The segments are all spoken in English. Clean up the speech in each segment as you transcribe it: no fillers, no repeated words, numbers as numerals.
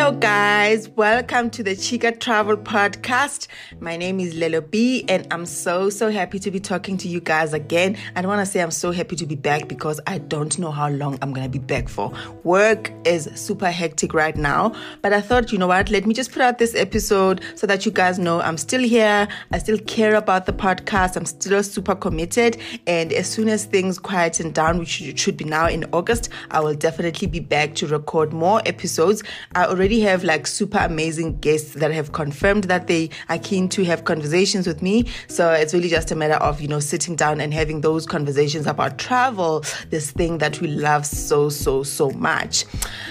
Hello guys, welcome to the Chica Travel Podcast. My name is Lelo B and I'm so happy to be talking to you guys again. I don't want to say I'm so happy to be back because I don't know how long I'm going to be back for. Work is super hectic right now, but I thought, you know what, let me just put out this episode so that you guys know I'm still here. I still care about the podcast. I'm still super committed, and as soon as things quieten down, which should be now in August, I will definitely be back to record more episodes. I already have like super amazing guests that have confirmed that they are keen to have conversations with me. So it's really just a matter of, sitting down and having those conversations about travel, this thing that we love so much.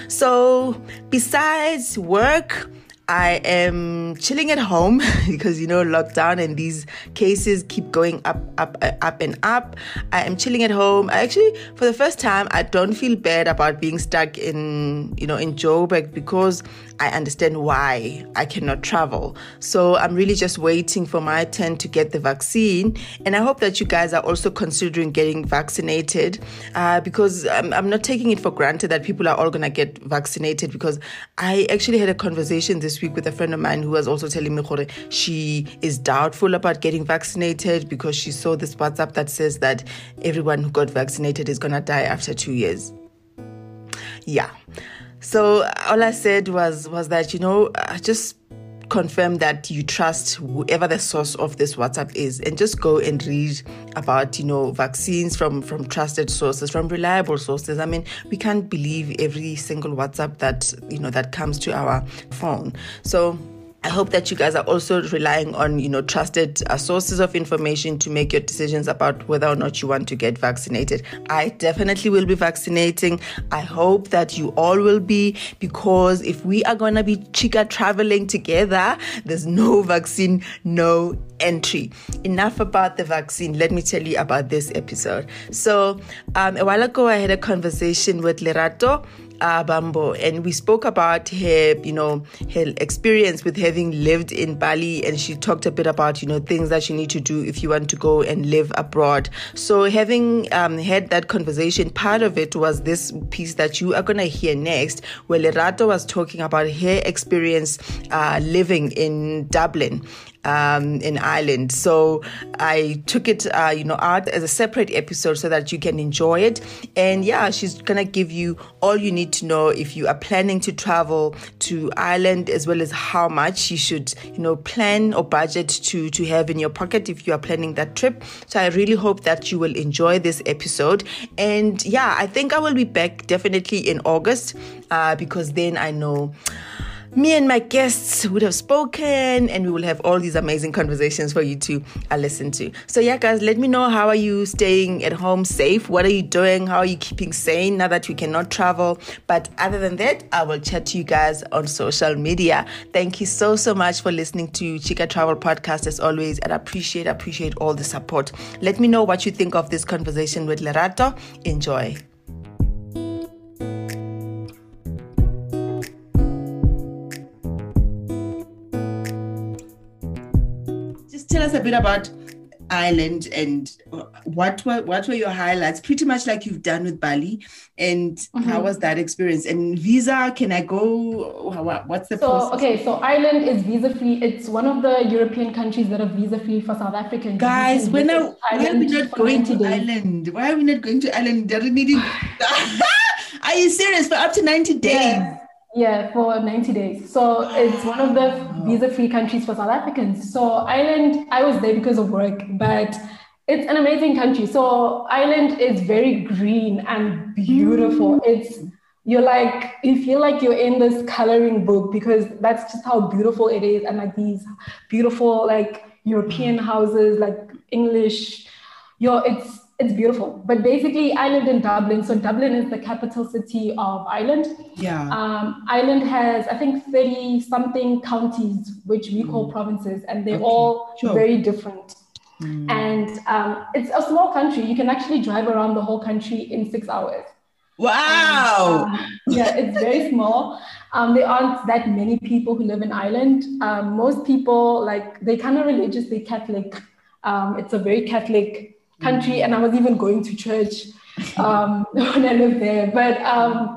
So besides work, I am chilling at home because, lockdown and these cases keep going up and up. I am chilling at home. For the first time, I don't feel bad about being stuck in Joburg because I understand why I cannot travel. So I'm really just waiting for my turn to get the vaccine. And I hope that you guys are also considering getting vaccinated because I'm not taking it for granted that people are all going to get vaccinated, because I actually had a conversation this week with a friend of mine who was also telling me she is doubtful about getting vaccinated because she saw this WhatsApp that says that everyone who got vaccinated is going to die after 2 years. Yeah. So all I said was that, just confirm that you trust whoever the source of this WhatsApp is, and just go and read about, vaccines from trusted sources, from reliable sources. I mean, we can't believe every single WhatsApp that comes to our phone. So I hope that you guys are also relying on, trusted sources of information to make your decisions about whether or not you want to get vaccinated. I definitely will be vaccinating. I hope that you all will be, because if we are going to be chica traveling together, there's no vaccine, no entry. Enough about the vaccine. Let me tell you about this episode. So a while ago, I had a conversation with Lerato Bambo, and we spoke about her, her experience with having lived in Bali, and she talked a bit about, things that you need to do if you want to go and live abroad. So having had that conversation, part of it was this piece that you are going to hear next, where Lerato was talking about her experience living in Dublin, in Ireland. So I took it, out as a separate episode so that you can enjoy it. And yeah, she's going to give you all you need to know if you are planning to travel to Ireland, as well as how much you should, plan or budget to have in your pocket if you are planning that trip. So I really hope that you will enjoy this episode. And yeah, I think I will be back definitely in August, because then I know me and my guests would have spoken and we will have all these amazing conversations for you to listen to. So yeah, guys, let me know, how are you staying at home safe? What are you doing? How are you keeping sane now that we cannot travel? But other than that, I will chat to you guys on social media. Thank you so much for listening to Chica Travel Podcast as always, and I appreciate all the support. Let me know what you think of this conversation with Lerato. Enjoy. Tell us a bit about Ireland and what were your highlights, pretty much like you've done with Bali, and how was that experience? And visa, can I go? What's the process? Okay, so Ireland is visa-free. It's one of the European countries that are visa-free for South Africans. Guys, why are we not going to Ireland? Why are we not going to Ireland? Are you serious? For up to 90 days? Yeah, for 90 days. So it's one of the visa-free countries for South Africans. So Ireland, I was there because of work, but it's an amazing country. So Ireland is very green and beautiful. You feel like you're in this coloring book, because that's just how beautiful it is. And like these beautiful, like European houses, like English, it's beautiful. But basically, I lived in Dublin. So Dublin is the capital city of Ireland. Yeah. Ireland has, I think, 30-something counties, which we call provinces, and they're all very different. And it's a small country. You can actually drive around the whole country in 6 hours. Wow. It's very small. There aren't that many people who live in Ireland. Most people, they're kind of religious, they're Catholic. It's a very Catholic country, and I was even going to church when I lived there. But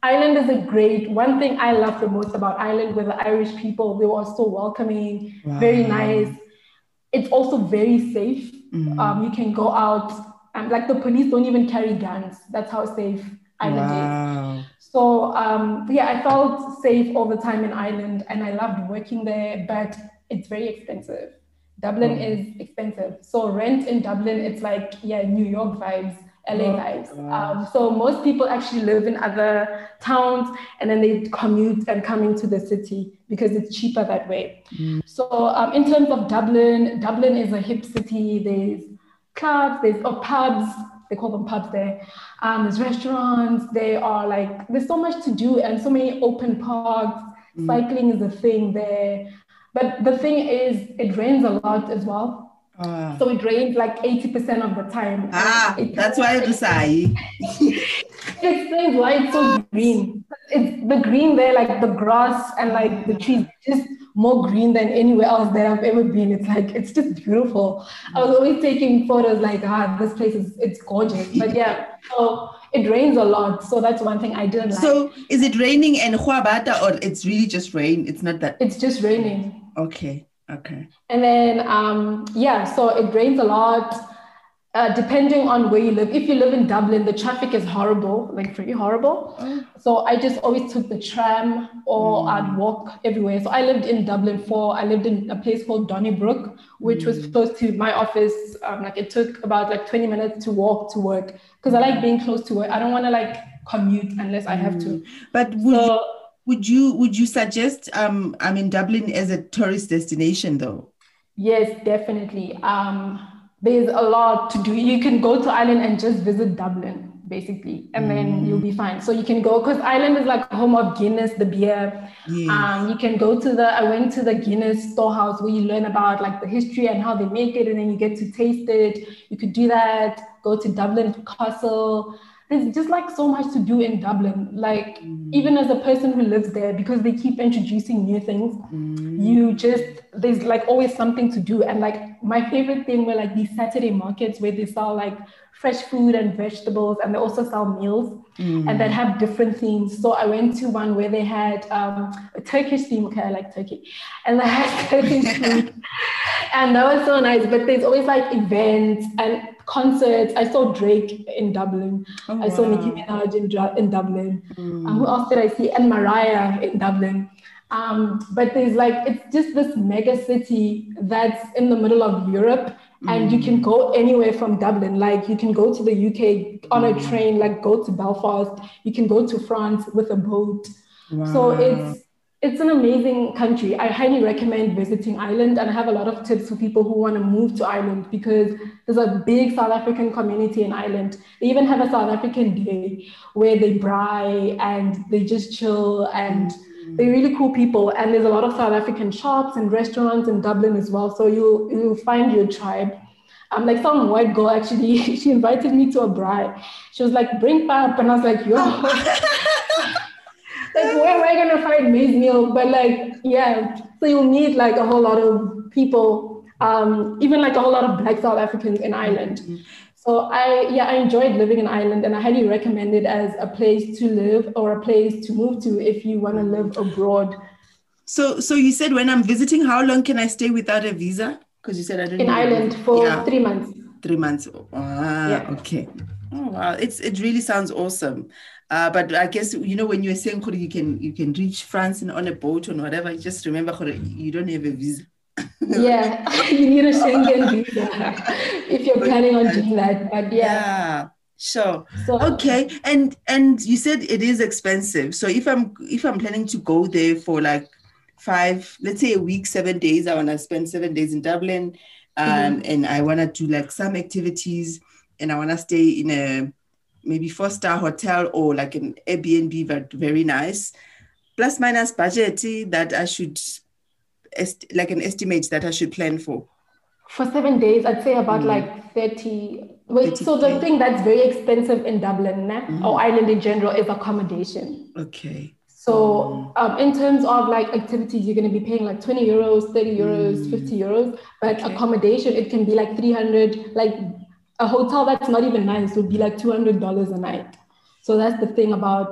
Ireland is one thing I love the most about Ireland were the Irish people. They were so welcoming, very nice. It's also very safe. You can go out, and like the police don't even carry guns. That's how safe Ireland is. So I felt safe all the time in Ireland, and I loved working there, but it's very expensive. Dublin is expensive. So rent in Dublin, it's like, New York vibes, LA vibes. So most people actually live in other towns and then they commute and come into the city because it's cheaper that way. So in terms of Dublin, Dublin is a hip city. There's clubs, there's pubs. They call them pubs there. There's restaurants. There's so much to do and so many open parks. Cycling is a thing there. But the thing is, it rains a lot as well. So it rains like 80% of the time. That's why I say. It explains why it's so green. It's the green there, like the grass and like the trees, just more green than anywhere else that I've ever been. It's just beautiful. I was always taking photos like, this place it's gorgeous. But so it rains a lot. So that's one thing I didn't like. So is it raining in Huabata or it's really just rain? It's not that. It's just raining. Okay. And then, so it rains a lot, depending on where you live. If you live in Dublin, the traffic is horrible, like pretty horrible. So I just always took the tram or I'd walk everywhere. So I lived in Dublin I lived in a place called Donnybrook, which was close to my office. It took about 20 minutes to walk to work because I like being close to work. I don't want to commute unless I have to. But would you suggest Dublin as a tourist destination though? Yes, definitely. There's a lot to do. You can go to Ireland and just visit Dublin, basically, and then you'll be fine. So you can go, because Ireland is like home of Guinness, the beer. Yes. You can go I went to the Guinness storehouse where you learn about like the history and how they make it, and then you get to taste it. You could do that, go to Dublin Castle. There's just so much to do in Dublin. Even as a person who lives there, because they keep introducing new things, there's always something to do. And my favorite thing were these Saturday markets where they sell fresh food and vegetables, and they also sell meals and that have different themes. So I went to one where they had a Turkish theme. Okay, I like Turkey. And they had Turkish food. And that was so nice. But there's always events and concerts. I saw Drake in Dublin. I saw Nicki Minaj in Dublin. Who else did I see? And Mariah in Dublin. But there's it's just this mega city that's in the middle of Europe, and you can go anywhere from Dublin. You can go to the UK on a train, go to Belfast. You can go to France with a boat. So it's an amazing country. I highly recommend visiting Ireland, and I have a lot of tips for people who want to move to Ireland because there's a big South African community in Ireland. They even have a South African day where they braai and they just chill, and they're really cool people. And there's a lot of South African shops and restaurants in Dublin as well. So you'll find your tribe. Some white girl actually, she invited me to a braai. She was like, bring pap. And I was like, yo. Where am I going to find maize meal? But so you'll meet a whole lot of people, even a whole lot of Black South Africans in Ireland. So I enjoyed living in Ireland, and I highly recommend it as a place to live or a place to move to if you want to live abroad. So you said when I'm visiting, how long can I stay without a visa? Because you said I didn't. In Ireland for 3 months. 3 months. Okay. Oh wow, it really sounds awesome. But I guess when you were saying you can reach France on a boat or whatever, just remember you don't have a visa. Yeah, you need a Schengen visa if you're planning on doing that. But yeah, sure. So, okay, and you said it is expensive. So if I'm planning to go there for 5, let's say a week, 7 days, I want to spend 7 days in Dublin, and I want to do some activities, and I want to stay in a maybe 4-star hotel or an Airbnb, but very nice, plus minus budget that I should an estimate that I should plan for. For 7 days, I'd say about 30. Wait, so the thing that's very expensive in Dublin or Ireland in general is accommodation. Okay. So in terms of activities, you're going to be paying 20 euros, 30 euros, 50 euros. But accommodation, it can be 300. A hotel that's not even nice would be $200 a night. So that's the thing about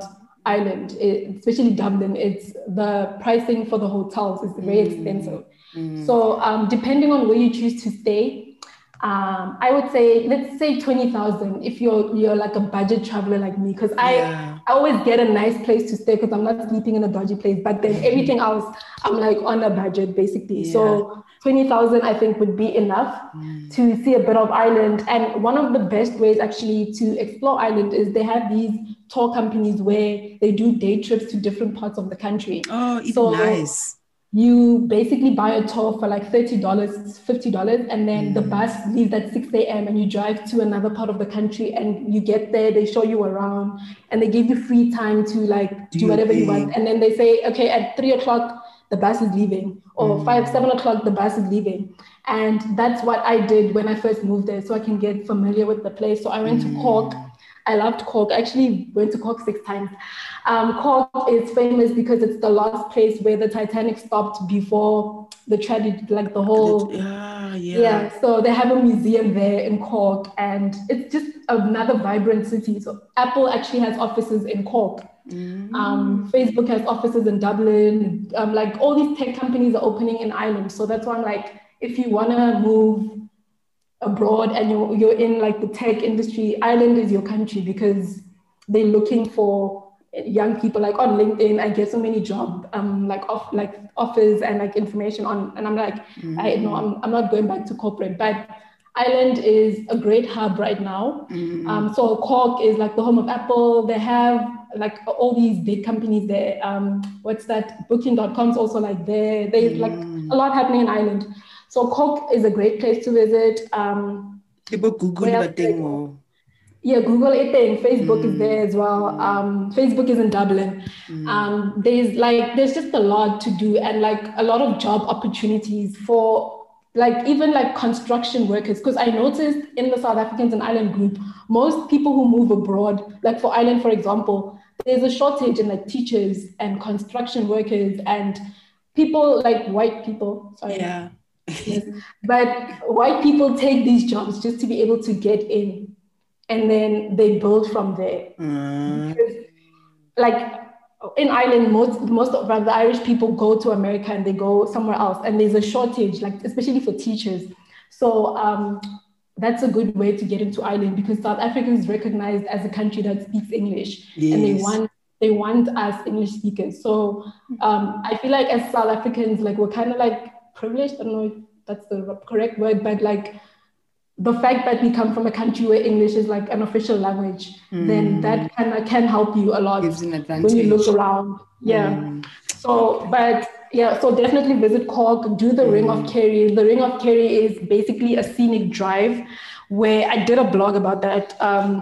especially Dublin, it's the pricing for the hotels is very expensive. So depending on where you choose to stay, I would say, let's say 20,000 if you're like a budget traveler like me, because I always get a nice place to stay because I'm not sleeping in a dodgy place, but then everything else, I'm like on a budget basically. So 20,000 I think would be enough to see a bit of Ireland. And one of the best ways actually to explore Ireland is they have these tour companies where they do day trips to different parts of the country. Oh, it's nice. You basically buy a tour for like $30, $50, and then the bus leaves at 6 a.m. and you drive to another part of the country and you get there, they show you around and they give you free time to like do whatever you want. And then they say, okay, at 3 o'clock, the bus is leaving, or 7 o'clock, the bus is leaving. And that's what I did when I first moved there, so I can get familiar with the place. So I went to Cork. I loved Cork. I actually went to Cork 6 times. Cork is famous because it's the last place where the Titanic stopped before the tragedy, like the whole... So they have a museum there in Cork, and it's just another vibrant city. So Apple actually has offices in Cork. Facebook has offices in Dublin. Like all these tech companies are opening in Ireland. So that's why I'm like, if you want to move abroad and you're in like the tech industry, Ireland is your country, because they're looking for young people. Like on LinkedIn, I get so many job offers and like information on, and I'm like, I'm not going back to corporate, but Ireland is a great hub right now. So Cork is like the home of Apple. They have like all these big companies there. Booking.com is also like there. There's like a lot happening in Ireland. So Cork is a great place to visit. People Google everything more. Yeah, Google it thing. Facebook is there as well. Facebook is in Dublin. There's just a lot to do, and like a lot of job opportunities for like even like construction workers. Because I noticed in the South Africans in Ireland group, most people who move abroad, like for Ireland, for example, there's a shortage in like teachers and construction workers and people like white people. Sorry. Yeah. Yes. But white people take these jobs just to be able to get in, and then they build from there. Because, like in Ireland, most of the Irish people go to America and they go somewhere else, and there's a shortage, like especially for teachers. So that's a good way to get into Ireland, because South Africa is recognized as a country that speaks English, and they want us English speakers. So I feel like as South Africans, like we're kind of like privileged. I don't know if that's the correct word, but like the fact that we come from a country where English is like an official language, then that kind of can help you a lot. Gives an advantage when you look around. So definitely visit Cork, do the Ring of Kerry. The Ring of Kerry is basically a scenic drive where I did a blog about that.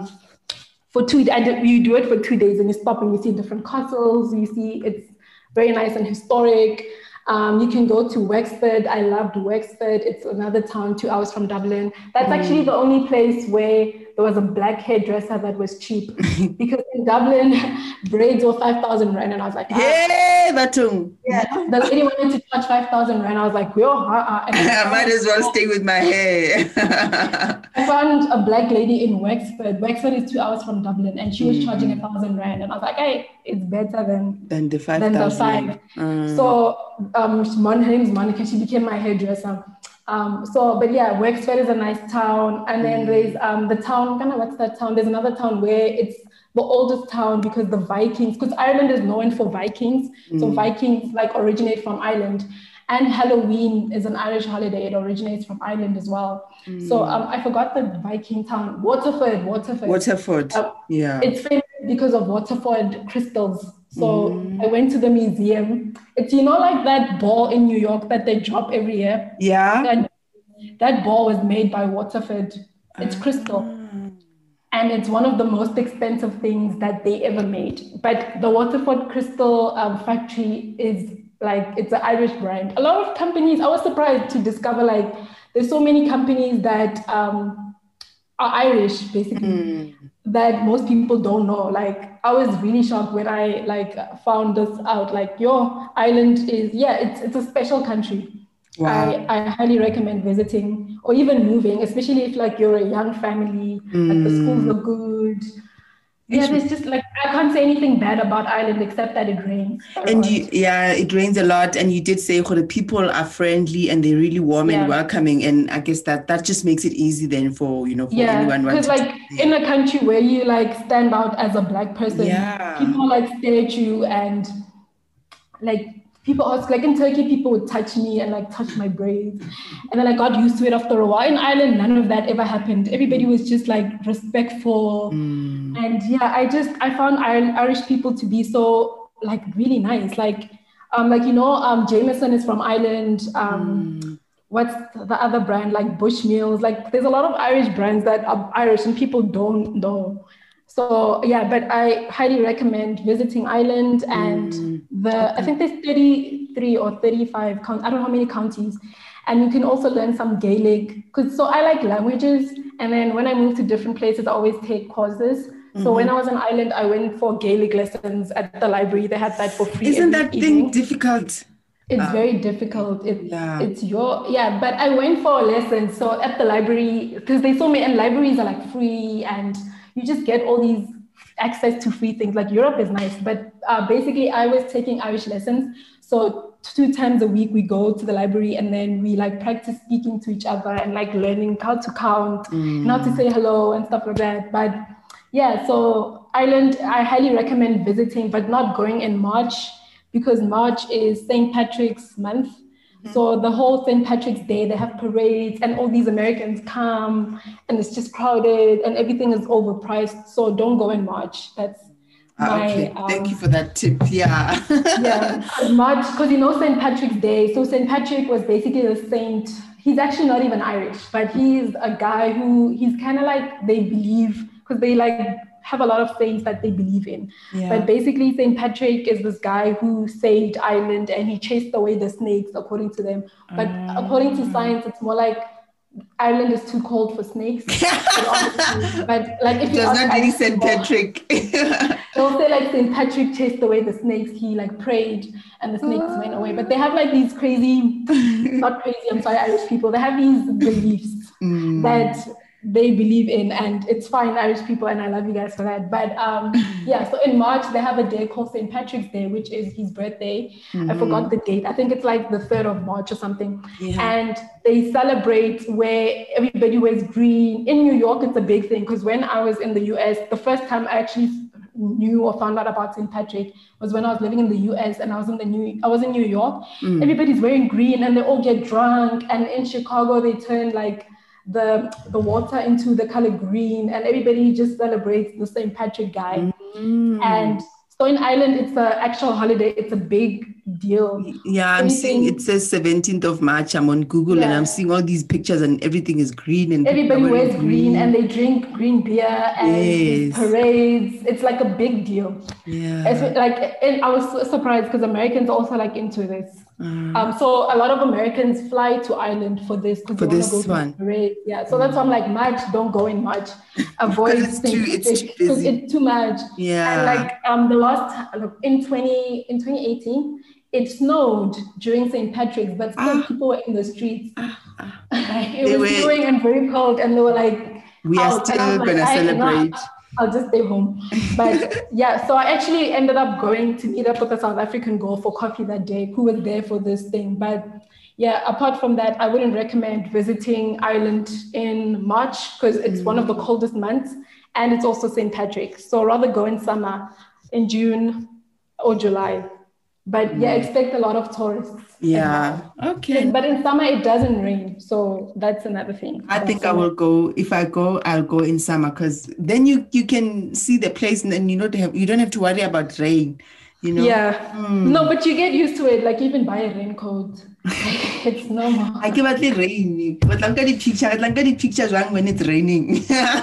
You do it for 2 days and you stop and you see different castles. You see it's very nice and historic. You can go to Wexford. I loved Wexford. It's another town 2 hours from Dublin. That's actually the only place where there was a black hairdresser that was cheap. Because in Dublin, braids were 5,000 rand. And I was like, hey, Batung. Yeah, the lady wanted to charge 5,000 rand. I was like, I might as well stay with my hair. I found a black lady in Wexford. Wexford is 2 hours from Dublin, and she was charging 1,000 rand. And I was like, hey, it's better than the 5,000. So her name is Monica. She became my hairdresser. Wexford is a nice town. And then there's the town, what's that town? There's another town where it's the oldest town because the Vikings, because Ireland is known for Vikings. So Vikings like originate from Ireland. And Halloween is an Irish holiday. It originates from Ireland as well. So I forgot the Viking town. Waterford. It's famous because of Waterford crystals. So I went to the museum. It's, like that ball in New York that they drop every year. Yeah. That ball was made by Waterford. It's crystal. And it's one of the most expensive things that they ever made. But the Waterford Crystal factory is like, it's an Irish brand. A lot of companies, I was surprised to discover like there's so many companies that are Irish basically that most people don't know. Like I was really shocked when I like found this out. Like Ireland is, it's a special country. Wow. I highly recommend visiting or even moving, especially if like you're a young family, like the schools are good. Yeah, there's just like, I can't say anything bad about Ireland except that it rains. And it rains a lot. And you did say the people are friendly and they're really warm and welcoming. And I guess that just makes it easy then for, for anyone. Because like in a country where you like stand out as a Black person, people like stare at you and like people ask, like in Turkey, people would touch me and like touch my braids. And then I got used to it after a while. In Ireland, none of that ever happened. Everybody was just like respectful. And I found Irish people to be so like really nice. Like Jameson is from Ireland. What's the other brand? Like Bushmills. Like there's a lot of Irish brands that are Irish and people don't know. So but I highly recommend visiting Ireland and I think there's 33 or 35 I don't know how many counties, and you can also learn some Gaelic so I like languages, and then when I move to different places I always take courses. So when I was in Ireland I went for Gaelic lessons at the library. They had that for free. Isn't that thing difficult? It's very difficult. But I went for lessons. So at the library, because they saw me, and libraries are like free and you just get all these access to free things. Like Europe is nice, but basically I was taking Irish lessons. So 2 times a week we go to the library and then we like practice speaking to each other and like learning how to count and how to say hello and stuff like that. But so Ireland, I highly recommend visiting, but not going in March, because March is St. Patrick's month. So the whole St. Patrick's Day, they have parades and all these Americans come and it's just crowded and everything is overpriced. So don't go in March. That's okay. Thank you for that tip. Yeah. March, because St. Patrick's Day. So St. Patrick was basically the saint. He's actually not even Irish, but he's a guy he's kind of like, they believe, because they like have a lot of saints that they believe in. But basically St. Patrick is this guy who saved Ireland and he chased away the snakes, according to them. But according to science, it's more like Ireland is too cold for snakes. But like if you does not really St. Patrick. They'll say like St. Patrick chased away the snakes. He like prayed and the snakes went away. But they have like these not crazy, I'm sorry, Irish people. They have these beliefs that they believe in, and it's fine, Irish people, and I love you guys for that. But so in March they have a day called St. Patrick's Day, which is his birthday. I forgot the date. I think it's like the 3rd of March or something. And they celebrate where everybody wears green. In New York it's a big thing, because when I was in the US, the first time I actually knew or found out about St. Patrick was when I was living in the US and I was in New York. Everybody's wearing green and they all get drunk, and in Chicago they turn like the water into the color green, and everybody just celebrates the St. Patrick guy. And so in Ireland, it's an actual holiday. It's a big deal. Yeah, I'm seeing it says 17th of March. I'm on Google and I'm seeing all these pictures and everything is green. And everybody wears green and they drink green beer and parades. It's like a big deal. And I was so surprised because Americans also like into this. So a lot of Americans fly to Ireland for this, because they want to go to the parade. So that's why I'm like, March, don't go in March. Avoid it's too busy. It's too much. And like the last in 2018, it snowed during St. Patrick's, but still people were in the streets. It was snowing and very cold, and they were like, we are still gonna celebrate. I'll just stay home. But so I actually ended up going to meet up with a South African girl for coffee that day who was there for this thing. But apart from that, I wouldn't recommend visiting Ireland in March, because it's one of the coldest months and it's also St. Patrick. So rather go in summer, in June or July. But expect a lot of tourists. Okay. But in summer it doesn't rain, so that's another thing. I think I will go. If I go, I'll go in summer, because then you can see the place, and then you don't have to worry about rain. No, but you get used to it. Like you even buy a raincoat. It's normal. I give it rain. But look at the pictures when it's raining.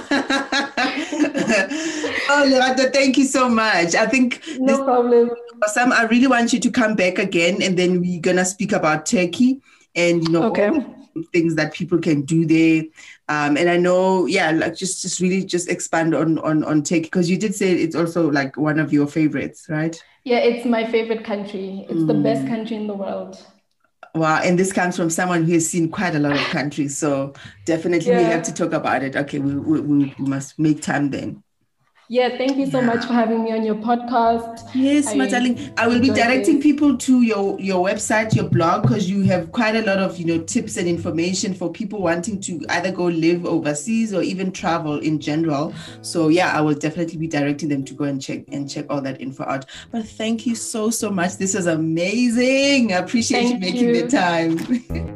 Oh, Lerato, thank you so much. I think no problem. Awesome. I really want you to come back again, and then we're gonna speak about Turkey and all things that people can do there. And I know, like just really expand on Turkey, because you did say it's also like one of your favorites, right? Yeah, it's my favorite country. It's the best country in the world. Wow, and this comes from someone who has seen quite a lot of countries, so definitely we have to talk about it. Okay, we must make time then. Yeah, thank you so much for having me on your podcast. Yes, my darling. I will be directing people to your website, your blog, because you have quite a lot of, tips and information for people wanting to either go live overseas or even travel in general. So yeah, I will definitely be directing them to go and check all that info out. But thank you so much. This was amazing. I appreciate you making the time.